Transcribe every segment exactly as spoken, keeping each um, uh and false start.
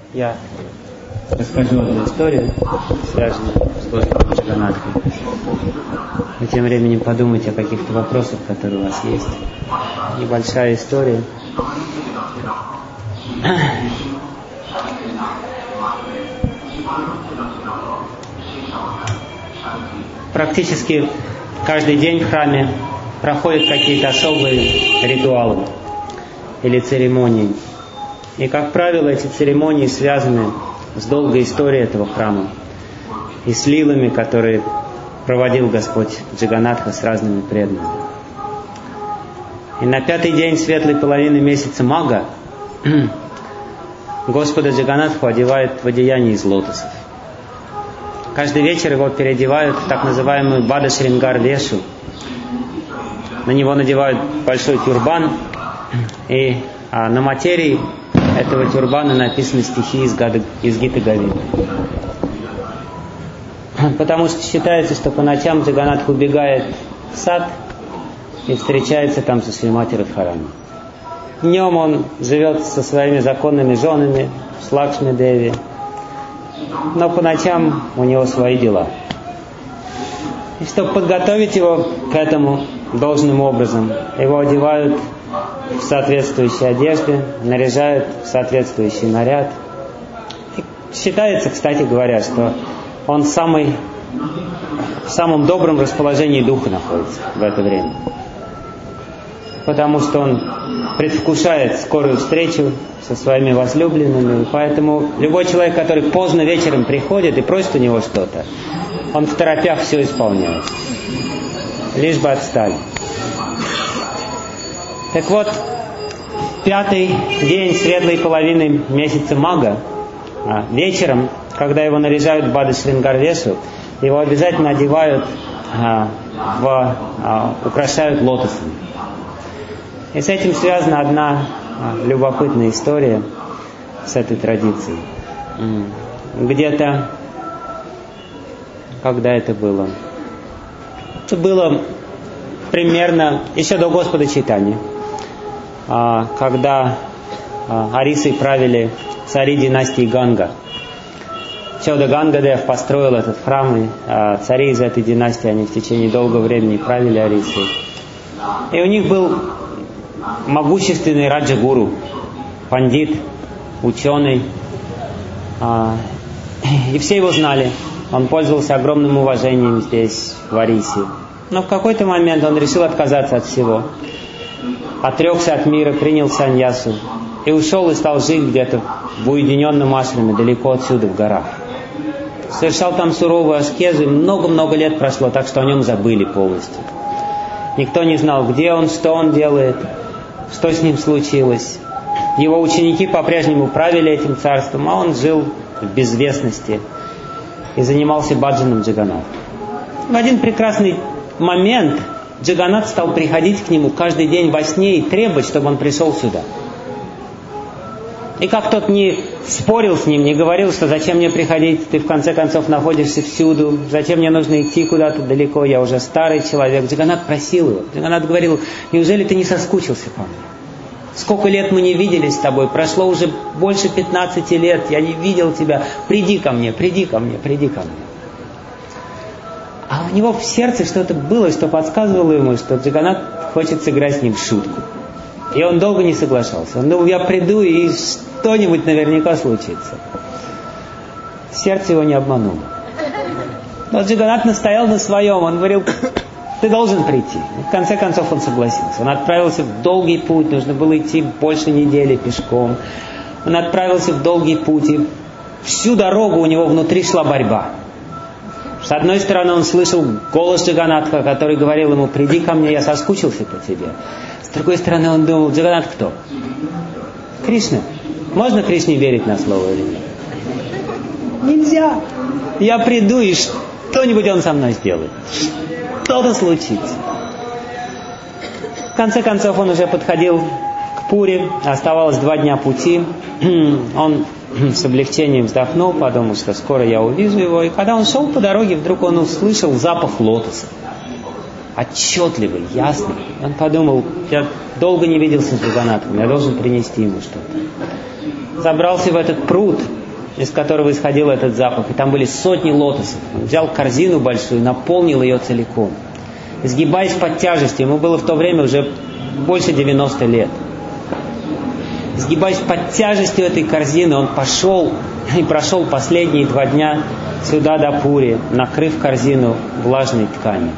Я расскажу одну историю, связанную с Господом Джаганатхой. Вы тем временем подумайте о каких-то вопросах, которые у вас есть. Небольшая история. Практически каждый день в храме проходят какие-то особые ритуалы или церемонии. И, как правило, эти церемонии связаны с долгой историей этого храма и с лилами, которые проводил Господь Джаганатха с разными преданными. И на пятый день светлой половины месяца Мага Господа Джаганатху одевают в одеяние из лотосов. Каждый вечер его переодевают в так называемую Бада Шрингар Вешу. На него надевают большой тюрбан, и а, на материи этого тюрбана написаны стихи из, Гада, из Гиты Говинды. Потому что считается, что по ночам Джаганатха убегает в сад и встречается там со Шримати Радхарани. Днем он живет со своими законными женами, с Лакшми Деви, но по ночам у него свои дела. И чтобы подготовить его к этому должным образом, его одевают в соответствующие одежды, наряжают в соответствующий наряд. И считается, кстати говоря, что он самый, в самом добром расположении духа находится в это время. Потому что он предвкушает скорую встречу со своими возлюбленными. И поэтому любой человек, который поздно вечером приходит и просит у него что-то, он в торопях все исполняет. Лишь бы отстали. Так вот, пятый день светлой половины месяца Мага, вечером, когда его наряжают в Бада Шрингар Вешу, его обязательно одевают, в, украшают лотосами. И с этим связана одна любопытная история с этой традицией. Где-то, когда это было? Это было примерно еще до Господа Чайтаньи, когда Арисой правили цари династии Ганга. Чода Гангадев построил этот храм, и цари из этой династии, они в течение долгого времени правили Арисой. И у них был могущественный Раджа-гуру, пандит, ученый, и все его знали. Он пользовался огромным уважением здесь, в Арисе. Но в какой-то момент он решил отказаться от всего. Отрекся от мира, принял саньясу и ушел и стал жить где-то в уединенном ашраме, далеко отсюда, в горах. Совершал там суровую аскезу, и много-много лет прошло, так что о нем забыли полностью. Никто не знал, где он, что он делает, что с ним случилось. Его ученики по-прежнему правили этим царством, а он жил в безвестности и занимался баджаном Джаганатха. В один прекрасный момент Джаганатх стал приходить к нему каждый день во сне и требовать, чтобы он пришел сюда. И как тот не спорил с ним, не говорил, что зачем мне приходить, ты в конце концов находишься всюду, зачем мне нужно идти куда-то далеко, я уже старый человек. Джаганатх просил его. Джаганатх говорил: неужели ты не соскучился по мне? Сколько лет мы не виделись с тобой, прошло уже больше пятнадцати лет, я не видел тебя, приди ко мне, приди ко мне, приди ко мне. А у него в сердце что-то было, что подсказывало ему, что Джаганатх хочет сыграть с ним в шутку. И он долго не соглашался. Он думал: я приду, и что-нибудь наверняка случится. Сердце его не обмануло. Но Джаганатх настоял на своем. Он говорил: ты должен прийти. И в конце концов он согласился. Он отправился в долгий путь. Нужно было идти больше недели пешком. Он отправился в долгий путь. И всю дорогу у него внутри шла борьба. С одной стороны, он слышал голос Джаганатха, который говорил ему: приди ко мне, я соскучился по тебе. С другой стороны, он думал: Джаганатх кто? Кришна. Можно Кришне верить на слово или нет? Нельзя. Я приду, и что-нибудь он со мной сделает. Что-то случится. В конце концов, он уже подходил к Пури. Оставалось два дня пути. Он с облегчением вздохнул, подумал, что скоро я увижу его. И когда он шел по дороге, вдруг он услышал запах лотоса. Отчетливый, ясный. Он подумал: я долго не виделся с Джаганатхом, я должен принести ему что-то. забрался в этот пруд, из которого исходил этот запах, и там были сотни лотосов. Он взял корзину большую, наполнил ее целиком. Изгибаясь под тяжестью, ему было в то время уже больше девяноста лет. Изгибаясь под тяжестью этой корзины, он пошел и прошел последние два дня сюда до Пури, накрыв корзину влажной тканью.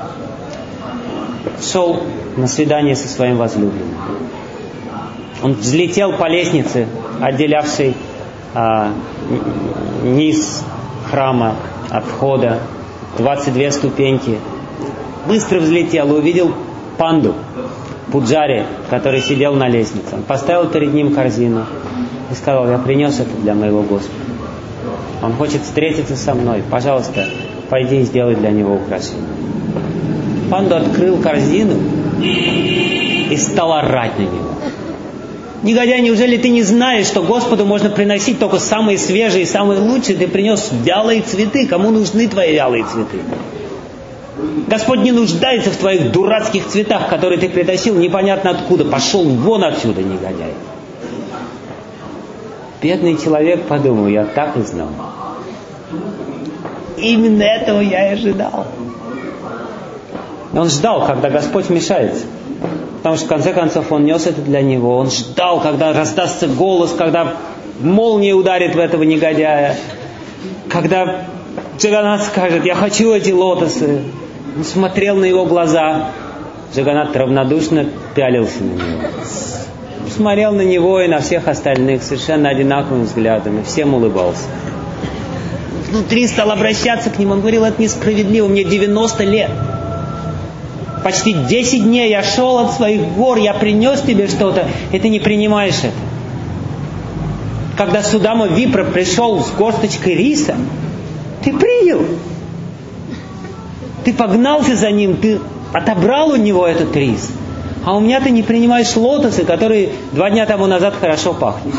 Шел на свидание со своим возлюбленным. Он взлетел по лестнице, отделявшей а, низ храма от входа, двадцать две ступеньки. Быстро взлетел и увидел панду, пуджари, который сидел на лестнице. Он поставил перед ним корзину и сказал: я принес это для моего Господа. Он хочет встретиться со мной. Пожалуйста, пойди и сделай для него украшение. Панду открыл корзину и стал орать на него. Негодяй, неужели ты не знаешь, что Господу можно приносить только самые свежие и самые лучшие? Ты принес вялые цветы. Кому нужны твои вялые цветы? Господь не нуждается в твоих дурацких цветах, которые ты притащил непонятно откуда. Пошел вон отсюда, негодяй. Бедный человек подумал: я так и знал. Именно этого я и ожидал. Он ждал, когда Господь вмешается. Потому что в конце концов он нес это для него. Он ждал, когда раздастся голос, когда молния ударит в этого негодяя. Когда Джаганнат скажет: я хочу эти лотосы. Он смотрел на его глаза. Джаганнат равнодушно пялился на него. Смотрел на него и на всех остальных совершенно одинаковым взглядом. И всем улыбался. Внутри стал обращаться к ним. Он говорил: это несправедливо, мне девяносто лет. Почти десять дней я шел от своих гор, я принес тебе что-то, и ты не принимаешь это. Когда Судама Випра пришел с горсточкой риса, ты принял. Ты погнался за ним, ты отобрал у него этот рис. А у меня ты не принимаешь лотосы, которые два дня тому назад хорошо пахнут.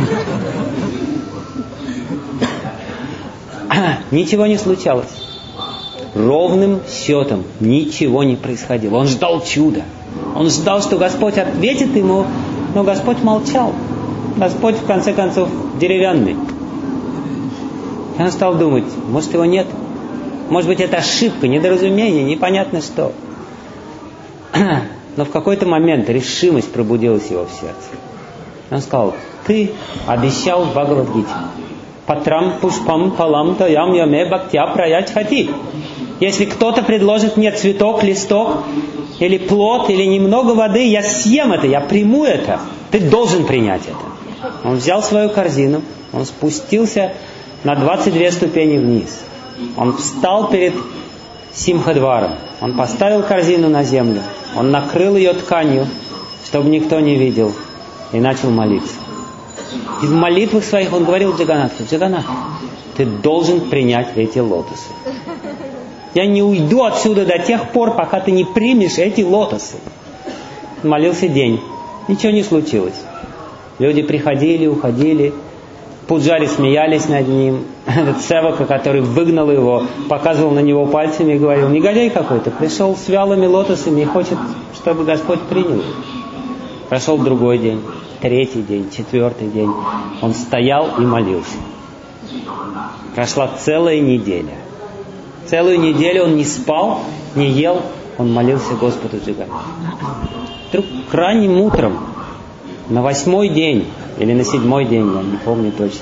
Ничего не случалось. Ровным счетом ничего не происходило. Он ждал чуда. Он ждал, что Господь ответит ему, но Господь молчал. Господь, в конце концов, деревянный. И он стал думать: может, его нет? Может быть, это ошибка, недоразумение, непонятно что. Но в какой-то момент решимость пробудилась его в сердце. Он сказал: ты обещал в Бхагавад-гите: Патрам пушпам палам таям яме бхактя праять хати. Если кто-то предложит мне цветок, листок, или плод, или немного воды, я съем это, я приму это. Ты должен принять это. Он взял свою корзину, он спустился на двадцать две ступени вниз. Он встал перед Симхадваром. Он поставил корзину на землю. Он накрыл ее тканью, чтобы никто не видел, и начал молиться. И в молитвах своих он говорил Джаганнату: Джаганнат, ты должен принять эти лотосы. Я не уйду отсюда до тех пор, пока ты не примешь эти лотосы. Молился день. Ничего не случилось. Люди приходили, уходили. Пуджари смеялись над ним. Этот севака, который выгнал его, показывал на него пальцами и говорил: негодяй какой-то, пришел с вялыми лотосами и хочет, чтобы Господь принял. Прошел другой день, третий день, четвертый день. Он стоял и молился. Прошла целая неделя. Целую неделю он не спал, не ел, он молился Господу Джаганнату. Вдруг ранним утром, на восьмой день или на седьмой день, я не помню точно,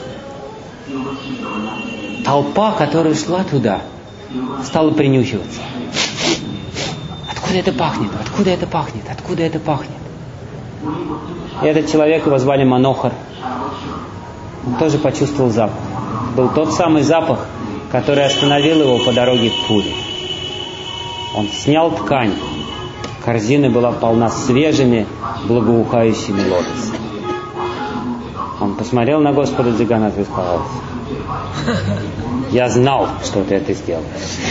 толпа, которая шла туда, стала принюхиваться. Откуда это пахнет? Откуда это пахнет? Откуда это пахнет? И этот человек, его звали Манохар, он тоже почувствовал запах. Был тот самый запах, который остановил его по дороге к Пури. Он снял ткань. Корзина была полна свежими, благоухающими лотосами. Он посмотрел на Господа Джаганнату и сказал: я знал, что ты это сделаешь.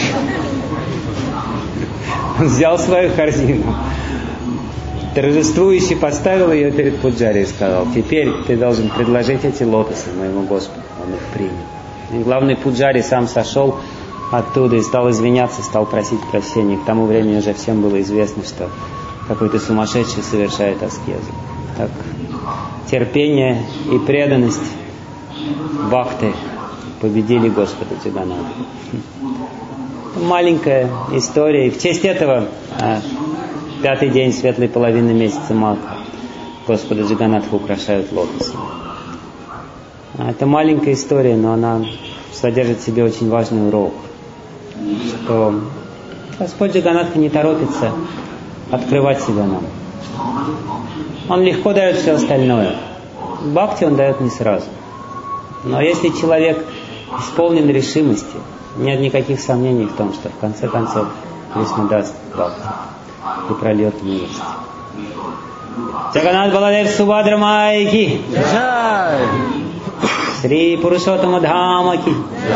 Он взял свою корзину, торжествующе поставил ее перед Пуджари и сказал: теперь ты должен предложить эти лотосы моему Господу. Он их принял. И главный Пуджари сам сошел оттуда и стал извиняться, стал просить прощения. К тому времени уже всем было известно, что какой-то сумасшедший совершает аскезу. Так терпение и преданность бхакты победили Господа Джаганнатха. Маленькая история. И в честь этого пятый день светлой половины месяца Маха Господа Джаганнатха украшают лотосы. Это маленькая история, но она содержит в себе очень важный урок, что Господь Джаганнатха не торопится открывать себя нам. Он легко дает все остальное. Бхакти он дает не сразу. Но если человек исполнен решимости, нет никаких сомнений в том, что в конце концов Кришна даст бхакти и прольет милость. Джаганнат Баладев Субхадра Май ки! Шри Пурушоттама Дхама ки!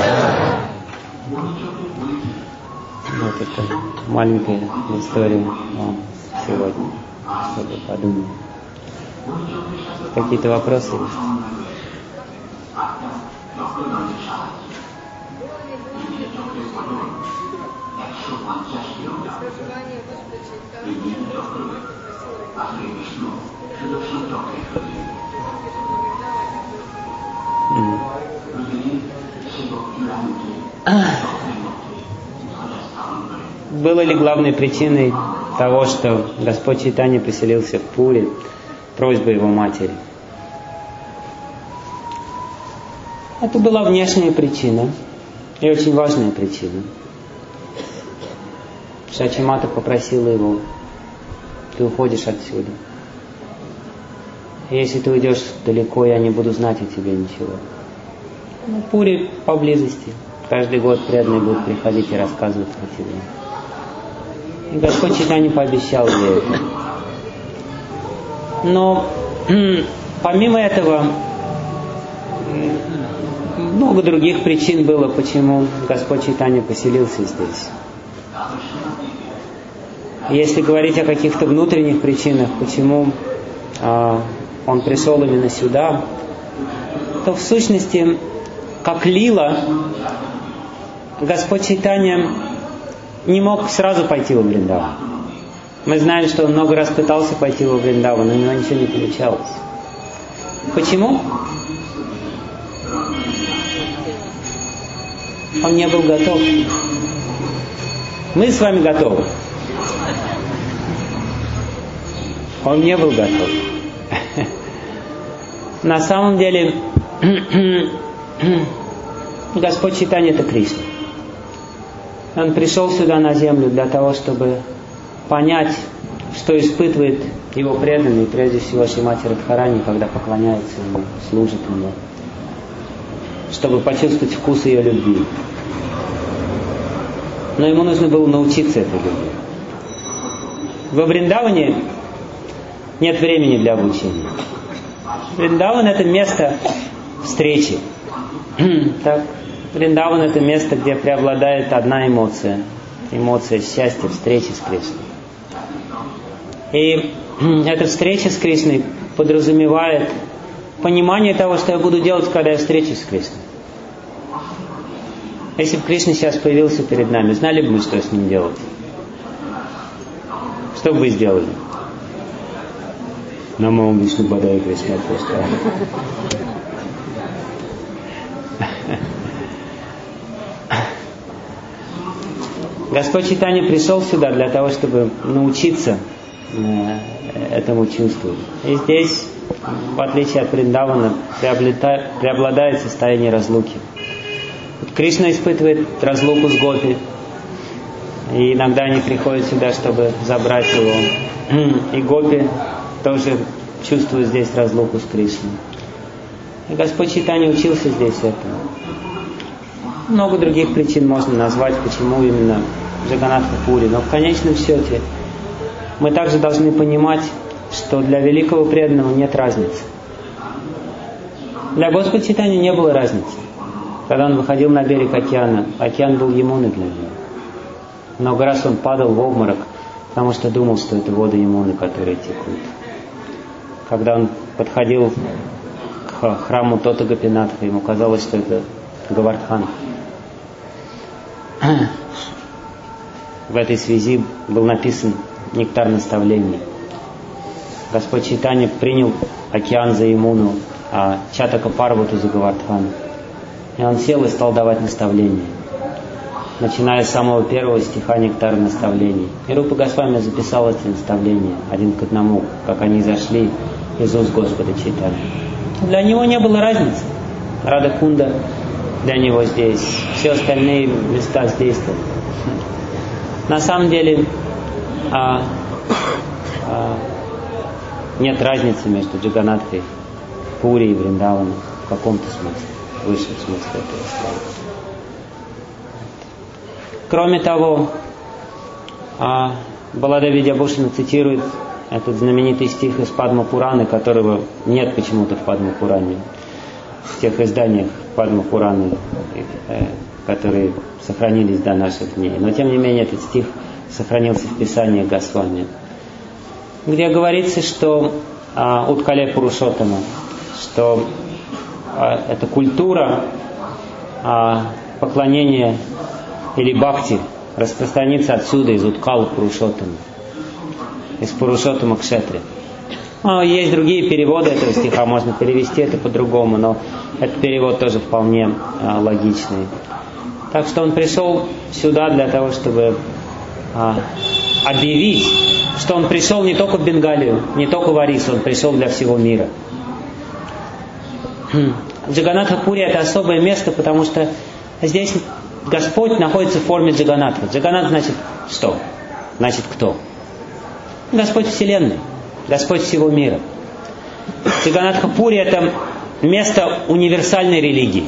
Вот это маленькая история вам сегодня, чтобы подумать. Какие-то вопросы есть? Было ли главной причиной того, что Господь Чайтанья поселился в Пури, просьба его матери? Это была внешняя причина и очень важная причина. Шачи Мата попросила его: ты уходишь отсюда. Если ты уйдешь далеко, я не буду знать о тебе ничего. Ну, Пури поблизости. Каждый год преданные будут приходить и рассказывать о тебе. И Господь Чайтанья пообещал ей это. Но помимо этого, много других причин было, почему Господь Чайтанья поселился здесь. Если говорить о каких-то внутренних причинах, почему э, он пришел именно сюда, то в сущности, как лила, Господь Чайтанья не мог сразу пойти во Вриндаван. Мы знаем, что он много раз пытался пойти во Вриндаван, но у него ничего не получалось. Почему? Он не был готов. Мы с вами готовы. Он не был готов. На самом деле, Господь Чайтанья — это Кришна. Он пришел сюда на землю для того, чтобы понять, что испытывает его преданный, прежде всего Шримати Радхарани, когда поклоняется ему, служит ему, чтобы почувствовать вкус ее любви. Но ему нужно было научиться этой любви. Во Вриндаване нет времени для обучения. Вриндаван — это место встречи. Так, Вриндаван — это место, где преобладает одна эмоция. Эмоция счастья, встречи с Кришной. И эта встреча с Кришной подразумевает понимание того, что я буду делать, когда я встречусь с Кришной. Если бы Кришна сейчас появился перед нами, знали бы мы, что с ним делать? Что бы вы сделали? Намо Вишну Падая Кришна Пуска. Господь Чайтанья пришел сюда для того, чтобы научиться этому чувству. И здесь, в отличие от Вриндавана, преобладает состояние разлуки. Кришна испытывает разлуку с гопи. И иногда они приходят сюда, чтобы забрать его. И гопи тоже чувствуют здесь разлуку с Кришной. И Господь Чайтанья учился здесь этому. Много других причин можно назвать, почему именно Джаганнатха Пури. Но в конечном счете мы также должны понимать, что для великого преданного нет разницы. Для Господа Чайтаньи не было разницы. Когда он выходил на берег океана, океан был Ямуной для него. Много раз он падал в обморок, потому что думал, что это воды Ямуны, которые текут. Когда он подходил к храму Тота Гопинатха, ему казалось, что это Говардхан. В этой связи был написан нектар наставлений. Господь Чайтанья принял океан за Ямуну, а Чатака Парвату за Говардхану. И он сел и стал давать наставления, начиная с самого первого стиха «Нектар наставлений». И Рупа Госвами записал эти наставления один к одному, как они зашли из уст Господа Чайтаньи. Для него не было разницы. Рада Кунда для него здесь, все остальные места здесь. На самом деле а, а, нет разницы между Джаганатхой, Пури и Вриндаваном в каком-то смысле, в высшем смысле этого слова. Кроме того, а, Балада Видьябхушана цитирует этот знаменитый стих из Падма Пураны, которого нет почему-то в Падма Пуране, в тех изданиях Падма Пураны, которые сохранились до наших дней. Но тем не менее этот стих сохранился в Писании Госвами, где говорится, что а, Уткале Пурушоттама, что а, эта культура а, поклонения или бхакти распространится отсюда, из Уткала Пурушоттама, из Пурушоттама Кшетри. Ну, есть другие переводы этого стиха, можно перевести это по-другому, но этот перевод тоже вполне а, логичный. Так что он пришел сюда для того, чтобы а, объявить, что он пришел не только в Бенгалию, не только в Орису, он пришел для всего мира. Джаганатха Пури — это особое место, потому что здесь Господь находится в форме Джаганатха. Джаганат значит что? Значит кто? Господь Вселенной, Господь всего мира. Джаганатха Пури — это место универсальной религии.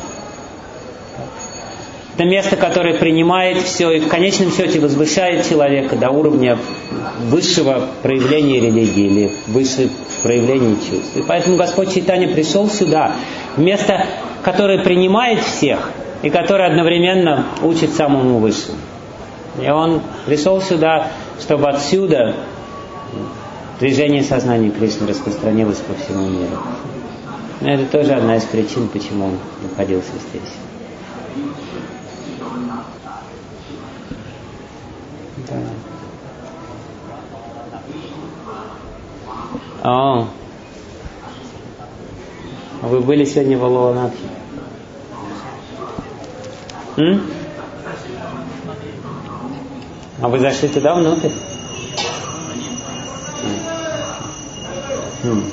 Это место, которое принимает все и в конечном счете возвышает человека до уровня высшего проявления религии или высшего проявления чувств. И поэтому Господь Чайтанья пришел сюда, в место, которое принимает всех и которое одновременно учит самому высшему. И Он пришел сюда, чтобы отсюда движение сознания Кришны распространилось по всему миру. Но это тоже одна из причин, почему Он находился здесь. Да. О, вы были сегодня в Алаванатхе? М? А вы зашли туда внутрь? М.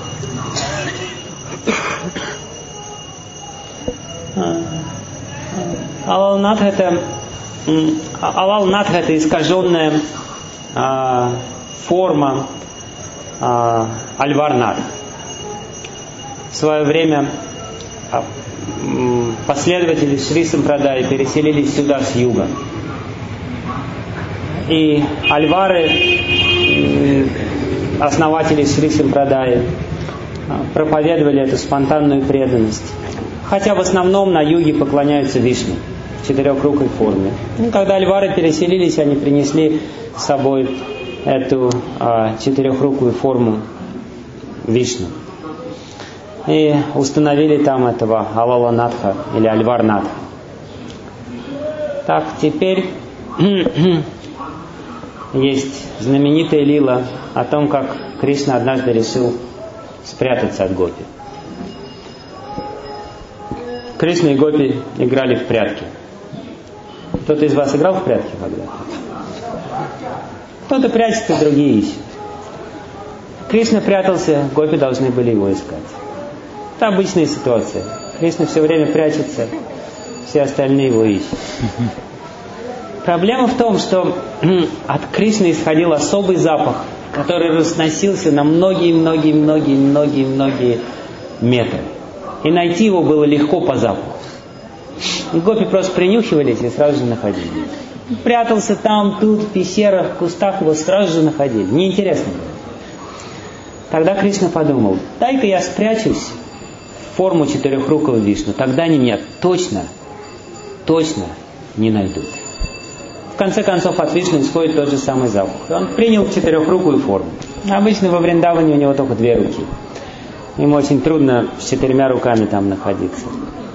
Алаванатха — это Алаванатха — это искаженная а, форма а, Альварнатха. В свое время а, последователи Шри Сампрадаи переселились сюда с юга. И альвары, основатели Шри Сампрадаи, проповедовали эту спонтанную преданность. Хотя в основном на юге поклоняются Вишну в четырехрукой форме. И когда альвары переселились, они принесли с собой эту а, четырехрукую форму Вишну. И установили там этого Алаланатха или Альварнатха. Так, теперь есть знаменитая лила о том, как Кришна однажды решил спрятаться от гопи. Кришна и гопи играли в прятки. Кто-то из вас играл в прятки когда-то? Кто-то прячется, другие ищут. Кришна прятался, гопи должны были его искать. Это обычная ситуация. Кришна все время прячется, все остальные его ищут. Проблема в том, что от Кришны исходил особый запах, который разносился на многие-многие-многие-многие-многие метры. И найти его было легко по запаху. И гопи просто принюхивались и сразу же находили. Прятался там, тут, в пещерах, в кустах, его сразу же находили. Неинтересно было. Тогда Кришна подумал: дай-ка я спрячусь в форму четырехрукого Вишну, тогда они меня точно, точно не найдут. В конце концов от Вишну исходит тот же самый запах. И он принял четырехрукую форму. Обычно во Вриндаване у него только две руки. Ему очень трудно с четырьмя руками там находиться.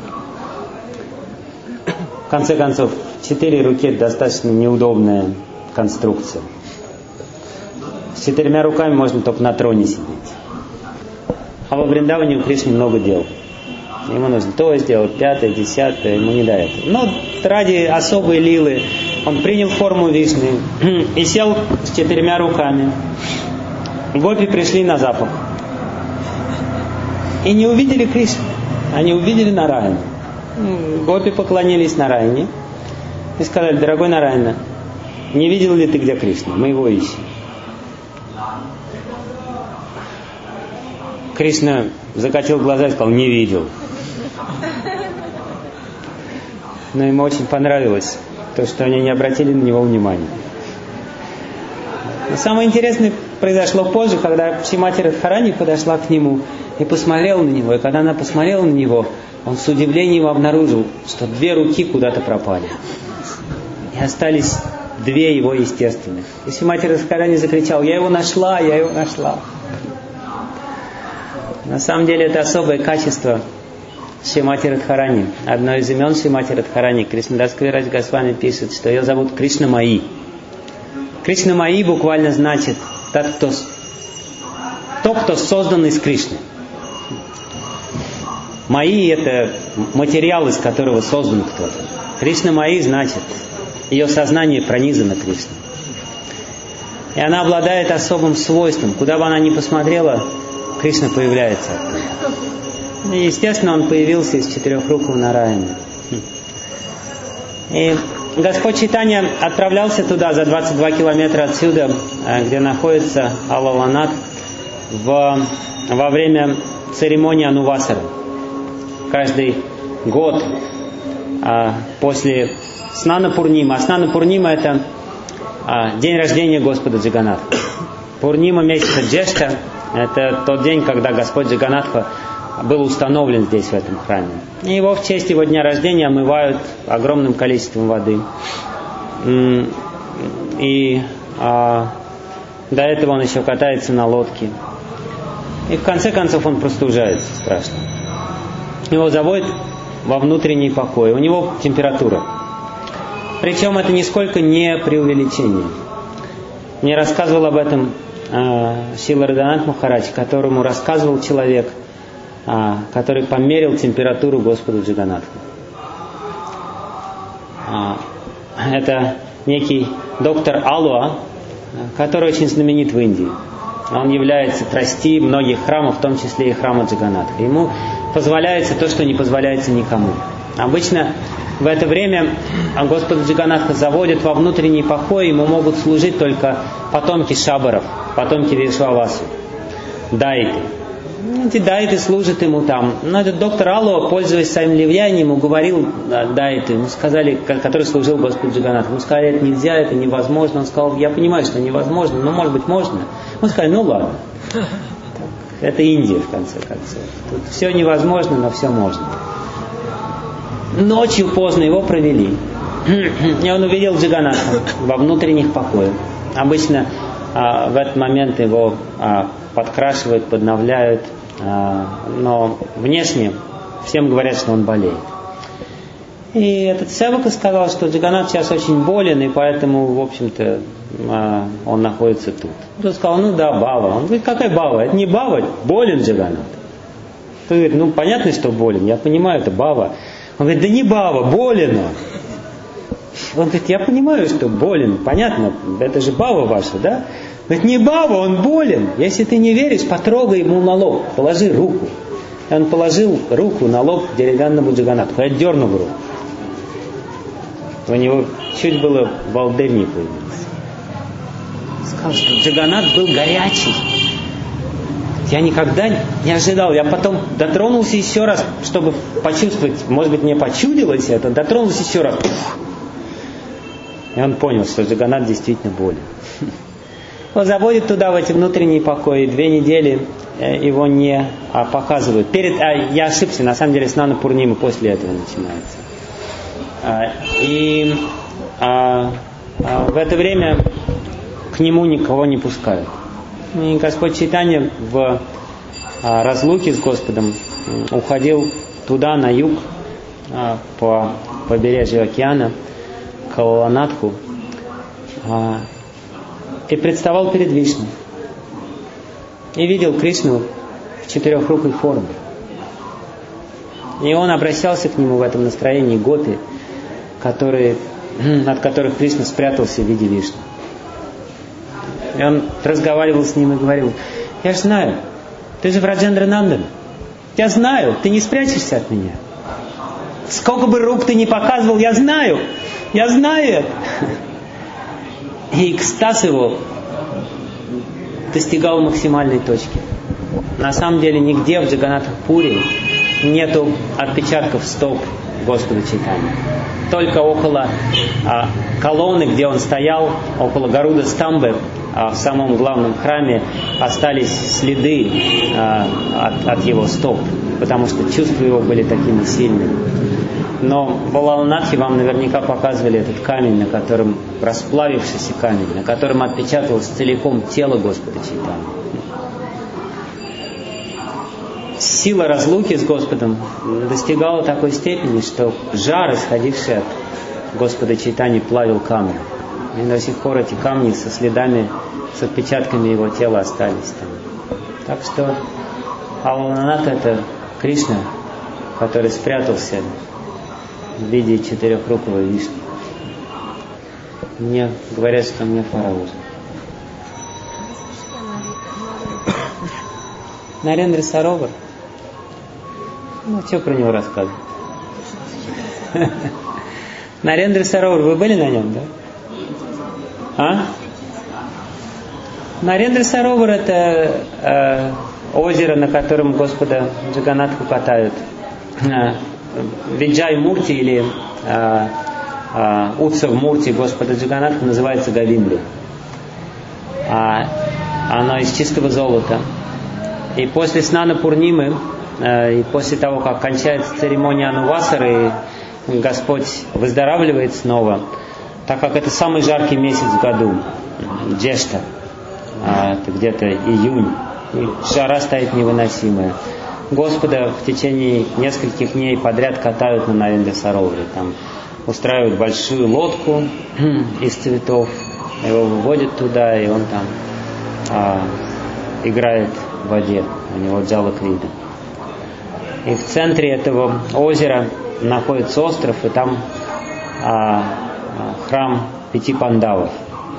В конце концов, четыре руки — это достаточно неудобная конструкция. С четырьмя руками можно только на троне сидеть. А во Вриндаване у Кришны много дел. Ему нужно то сделать, пятое, десятое, ему не до этого. Но ради особой лилы он принял форму Вишны и сел с четырьмя руками. Гопи пришли на запах. И не увидели Кришну. Они увидели Нараяну. Гопи поклонились Нараяне и сказали: дорогой Нараяна, не видел ли ты, где Кришна? Мы его ищем. Кришна закатил глаза и сказал: не видел. Но ему очень понравилось то, что они не обратили на него внимания. Но самое интересное произошло позже, когда Шримати Радхарани подошла к нему и посмотрела на него. И когда она посмотрела на него, он с удивлением обнаружил, что две руки куда-то пропали. И остались две его естественных. И Шримати Радхарани закричал: я его нашла, я его нашла. На самом деле это особое качество Шримати Радхарани. Одно из имен Шримати Радхарани, Кришнадас Кавирадж Госвами пишет, что ее зовут Кришнамаи. Кришнамаи буквально значит тот, кто, тот, кто создан из Кришны. Маи — это материал, из которого создан кто-то. Кришнамаи значит, ее сознание пронизано Кришной. И она обладает особым свойством. Куда бы она ни посмотрела, Кришна появляется. И, естественно, он появился из четырехрукого Нараяны. И Господь Чайтанья отправлялся туда, за двадцать два километра отсюда, где находится Алаланат, в, во время церемонии Анувасара. Каждый год а, после Снана Пурнима. А Снана Пурнима — это а, день рождения Господа Джаганатха. Пурнима месяца Джешта — это тот день, когда Господь Джаганатха был установлен здесь, в этом храме. И его в честь его дня рождения омывают огромным количеством воды. И а, до этого он еще катается на лодке. И в конце концов он простужается страшно. Его заводят во внутренний покой. У него температура. Причем это нисколько не преувеличение. Мне рассказывал об этом э, Шрила Радханат Махарадж, которому рассказывал человек, э, который померил температуру Господа Джаганатха. Э, это некий доктор Алуа, который очень знаменит в Индии. Он является трасти многих храмов, в том числе и храма Джаганатха. Ему позволяется то, что не позволяется никому. Обычно в это время Господа Джаганатха заводят во внутренний покой, ему могут служить только потомки Шабаров, потомки Вишвавасу, дайты. Эти дайты служат ему там. Но этот доктор Алуа, пользуясь своим влиянием, уговорил дайты, ему сказали, который служил Господу Джаганатху. Ему сказали: это нельзя, это невозможно. Он сказал: я понимаю, что невозможно, но может быть можно. Он сказал: ну ладно. Это Индия, в конце концов. Тут все невозможно, но все можно. Ночью поздно его провели. И он увидел Джаганатха во внутренних покоях. Обычно а, в этот момент его а, подкрашивают, подновляют. А, но внешне всем говорят, что он болеет. И этот севака сказал, что Джаганатх сейчас очень болен, и поэтому, в общем-то, а, он находится тут. Он сказал: ну да, Бава. Он говорит: какая Бава? Это не Бава, болен Джаганатх. Он говорит: ну понятно, что болен, я понимаю, это Бава. Он говорит: да не Бава, болен он. Он говорит: я понимаю, что болен, понятно, это же Бава ваша, да? Он говорит: не Бава, он болен. Если ты не веришь, потрогай ему на лоб, положи руку. И он положил руку на лоб деревянному Джаганатху и отдернул руку. У него чуть было волдырь не появился. Сказал, что Джаганатх был горячий. Я никогда не ожидал. Я потом дотронулся еще раз, чтобы почувствовать, может быть, мне почудилось это, дотронулся еще раз. И он понял, что Джаганатх действительно болен. Он заводит туда, в эти внутренние покои. Две недели его не показывают. Перед, а, я ошибся, на самом деле Снана Пурнима после этого начинается. А, и а, а, в это время к нему никого не пускают. И Господь Чайтанья в а, разлуке с Господом уходил туда, на юг, а, по побережью океана, к Алаланатху, а, и представал перед Вишну. И видел Кришну в четырехрукой форме. И он обращался к нему в этом настроении гопи, которые, от которых Кришна спрятался в виде Вишну. И он разговаривал с ним и говорил: я же знаю, ты же Браджендра Нандан. Я знаю, ты не спрячешься от меня. Сколько бы рук ты ни показывал, я знаю, я знаю это. И экстаз его достигал максимальной точки. На самом деле нигде в Джаганнатха-Пури нету отпечатков стоп Господа Чайтаньи. Только около а, колонны, где он стоял, около Гаруда Стамбы, а, в самом главном храме, остались следы а, от, от его стоп, потому что чувства его были такими сильными. Но в Лаланатхе вам наверняка показывали этот камень, на котором, расплавившийся камень, на котором отпечаталось целиком тело Господа Чайтаньи. Сила разлуки с Господом достигала такой степени, что жар, исходивший от Господа Чайтаньи, плавил камни. И до сих пор эти камни со следами, с отпечатками его тела остались там. Так что Алананатха — это Кришна, который спрятался в виде четырехрукого Вишну. Мне говорят, что мне пора уже. Нарендра Саровар. Ну, что про него рассказывать? Нарендра Саровар, вы были на нем, да? А? Нарендра Саровар — это э, озеро, на котором Господа Джаганнатху катают. Э, Виджай Мурти или э, э, Утсав Мурти Господа Джаганнатха называется Говинда. А, оно из чистого золота. И после Снана Пурнимы, э, и после того, как кончается церемония Анувасары, и Господь выздоравливает снова, так как это самый жаркий месяц в году, Джешта, э, это где-то июнь, и жара стоит невыносимая. Господа в течение нескольких дней подряд катают на Нарендра Сароваре. Там устраивают большую лодку из цветов, его выводят туда, и он там а, играет в воде. У него джала крида. И в центре этого озера находится остров, и там а, храм пяти пандавов.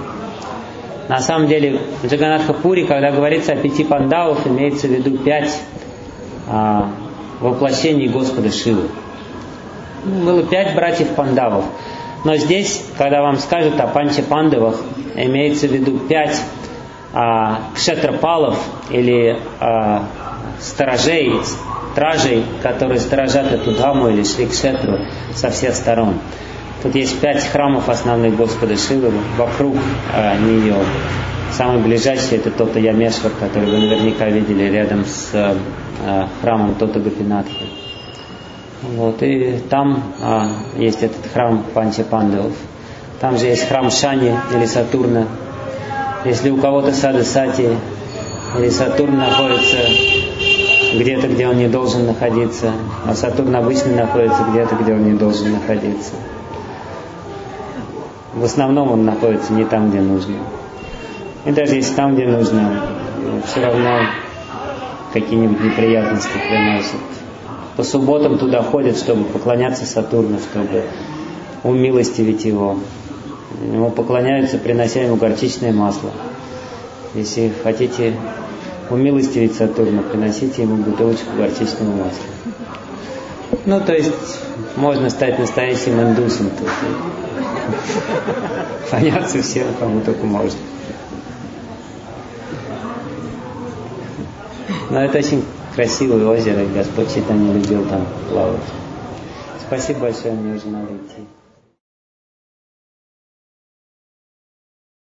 На самом деле в Джаганнатха-Пури, когда говорится о пяти пандавов, имеется в виду пять а, воплощений Господа Шивы. Было пять братьев пандавов. Но здесь, когда вам скажут о панча пандавах, имеется в виду пять а, кшетрапалов или а, сторожей, стражей, которые сторожат эту Дхаму или Шри-Кшетру со всех сторон. Тут есть пять храмов основных Господа Шивы вокруг а, нее. Самый ближайший — это Тота Ямешвар, который вы наверняка видели рядом с а, храмом Тота Гопинатхи. Вот, и там а, есть этот храм Панча Пандавов. Там же есть храм Шани или Сатурна. Если у кого-то Сада Сати или Сатурн находится где-то, где он не должен находиться, а Сатурн обычно находится где-то, где он не должен находиться. В основном он находится не там, где нужно. И даже если там, где нужно, все равно какие-нибудь неприятности приносят. По субботам туда ходят, чтобы поклоняться Сатурну, чтобы умилостивить его. Ему поклоняются, принося ему горчичное масло. Если хотите умилостивить Сатурна, приносите ему бутылочку горчичного масла. Ну, то есть, можно стать настоящим индусом. Поняться всем, кому только можно. Но это очень красивое озеро, и Господь Чайтанья любил там плавать. Спасибо большое, мне уже надо идти.